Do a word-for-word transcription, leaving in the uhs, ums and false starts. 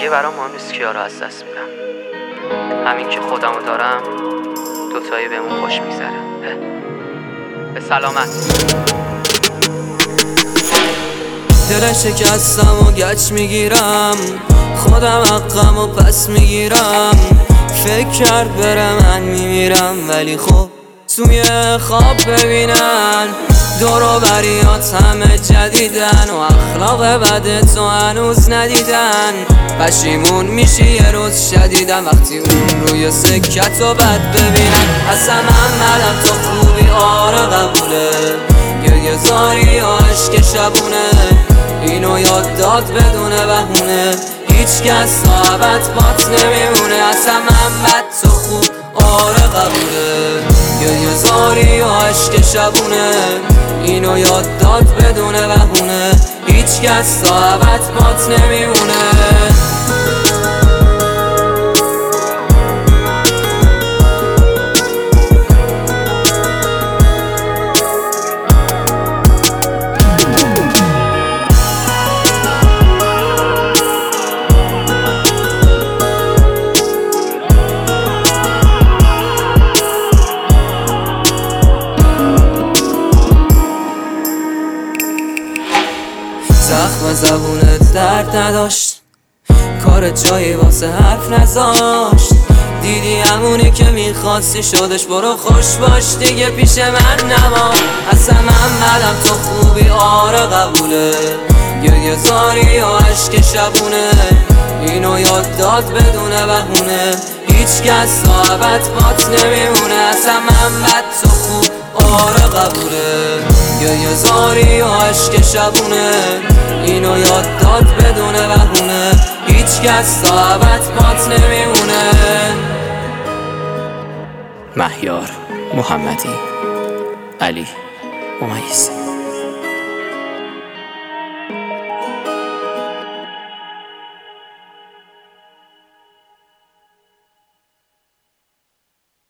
بقیه برام مهم نیست کیا رو از دست میدم. همین که خودمو دارم دوتایی بهمون خوش میگذره. به سلامت. دل شکستم و گچ میگیرم، خودم حقم و پس میگیرم. فکر کرد بره من میمیرم، ولی خب توی خواب ببینن دور و بریات همه جدیدن و اخلاق بد تو هنوز ندیدن. پشیمون میشی یه روز شدیدن وقتی اون روی سکت و بد ببینن. اصلا محمدم تو خوبی آره قبوله، گریه زاری و عشق شبونه، اینو یاد داد بدون بهونه، هیچ کس تا ابد بات نمیمونه. اصلا محمد تو خوب آره قبوله، گریه زاری و عشق شبونه، اینو یاد داد بدون بهونه، هیچ کس تا ابد بات نمیمونه. زخم زبونت درد نداشت، کار جایی واسه حرف نذاشت. دیدی همونی که میخواستی شدش، برو خوش باش دیگه پیش من نما. اصلا محمدم تو خوبی آره قبوله، گریه زاری و عشق شبونه، اینو یاد داد بدون بهونه، هیچ کس تا ابد بات نمیمونه. اصلا محمد تو خوب آره قبوله، گریه زاری و عشق شبونه، اینو یاد داد بدون بهونه، هیچ کس تا ابد بات نمیمونه. مهیار محمدی، علی ممیز.